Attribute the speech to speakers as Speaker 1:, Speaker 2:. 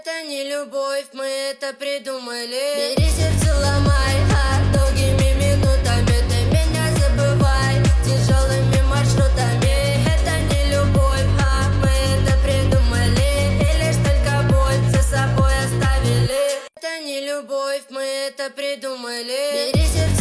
Speaker 1: Это не любовь, мы это придумали. Бери сердце, ломай, долгими минутами ты меня забывай, тяжелыми маршрутами. Это не любовь, мы это придумали, и лишь только боль за собой оставили. Это не любовь, мы это придумали. Бери сердце.